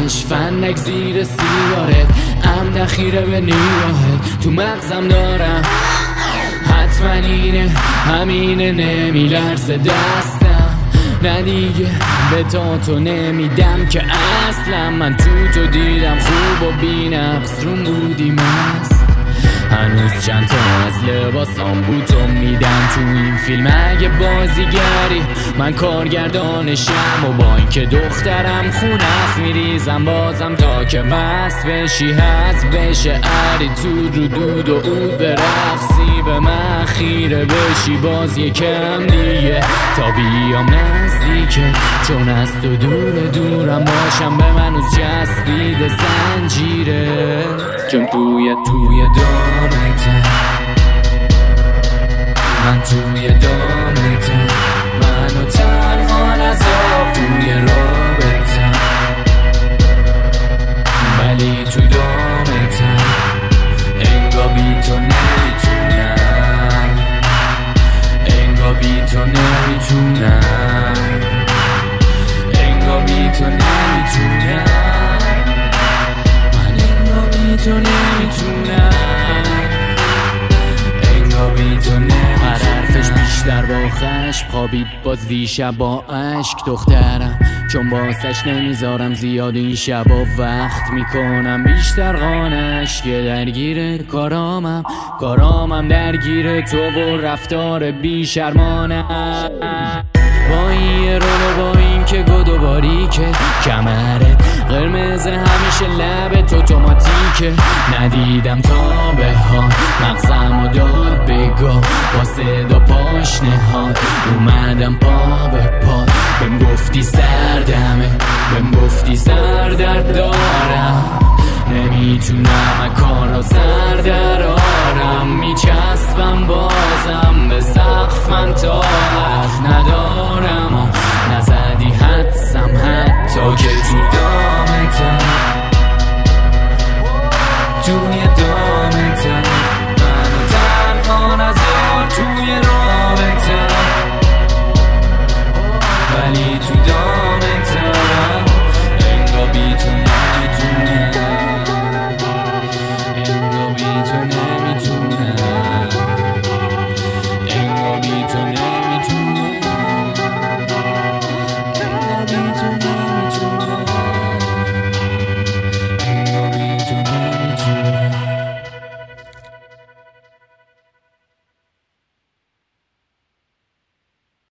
دمش فندک زیر سیگارت عمد خیره به نیراهت تو مغزم دارم حتما اینه همینه نمیلرزه دستم نه دیگه به تو نمیدم که اصلا من تو دیدم خوب و بی‌نقص روم بودی مست هنوز چند تا از لباسام بوتو میدم تو این فیلم اگه بازیگری من کارگردانشم و با اینکه دخترم خونست میریزم بازم تا که مست بشی هست بشه عری تو رو دود و اود برقصی به من خیره بشی باز یکم دیگه تا بیام نزدیکه چون از تو دورم باشم به من از جسبیده زنجیره چون توی دامتم من توی دامتم منو تنها نذار توی رابطم ولی تو دامتم انگار بی تو نمیتونم انگار بی تو نمیتونم انگار بی تو نمیتونم من انگار بی تو نمیتونم انگار بی تو نمیتونم هر حرفش بیشتر با خشم خوابید باز دیشب با عشق دخترم چون باسش نمیذارم زیاد این شبا وقت میکنم بیشتر قانش که درگیر کارامم درگیر تو و رفتار بیشرمانم با این رولو با این که گدو باریکه کمرت قرمز همیشه لبت اتوماتیکه ندیدم تا به ها مغزم و داد بگاه با صدا پاشنهاد اومدم پا به پا بهم گفتی سردمه بهم گفتی سردرد دارم نمیتونم کارا سر درارم میچسبم بازم به سقف من طاقت ندارم نزدی حدسم حتی که تو دامتم